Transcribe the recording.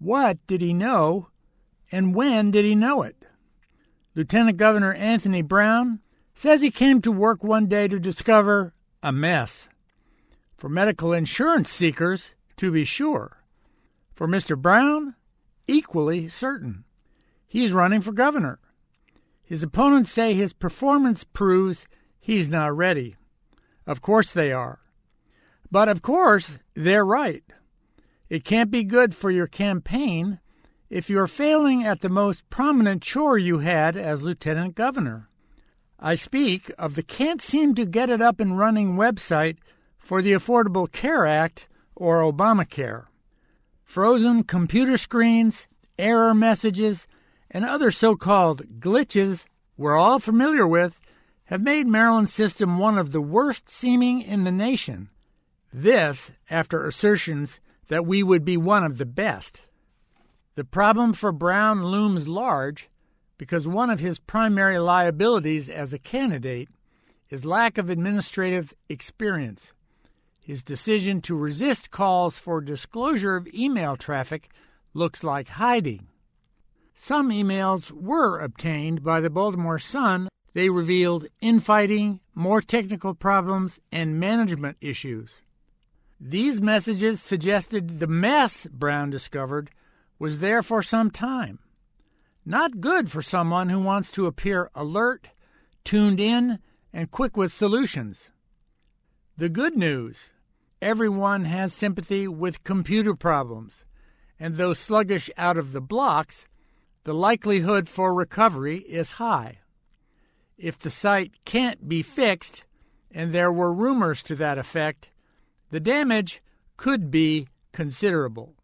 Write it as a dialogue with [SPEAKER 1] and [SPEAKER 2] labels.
[SPEAKER 1] What did he know, and when did he know it? Lieutenant Governor Anthony Brown says he came to work one day to discover a mess. For medical insurance seekers, to be sure. For Mr. Brown, equally certain. He's running for governor. His opponents say his performance proves he's not ready. Of course they are. But of course they're right. It can't be good for your campaign if you're failing at the most prominent chore you had as lieutenant governor. I speak of the can't-seem-to-get-it-up-and-running website for the Affordable Care Act, or Obamacare. Frozen computer screens, error messages, and other so-called glitches we're all familiar with have made Maryland's system one of the worst seeming in the nation. This after assertions that we would be one of the best. The problem for Brown looms large because one of his primary liabilities as a candidate is lack of administrative experience. His decision to resist calls for disclosure of email traffic looks like hiding. Some emails were obtained by the Baltimore Sun. They revealed infighting, more technical problems, and management issues. These messages suggested the mess Brown discovered was there for some time. Not good for someone who wants to appear alert, tuned in, and quick with solutions. The good news: everyone has sympathy with computer problems, and though sluggish out of the blocks, the likelihood for recovery is high. If the site can't be fixed, and there were rumors to that effect, the damage could be considerable.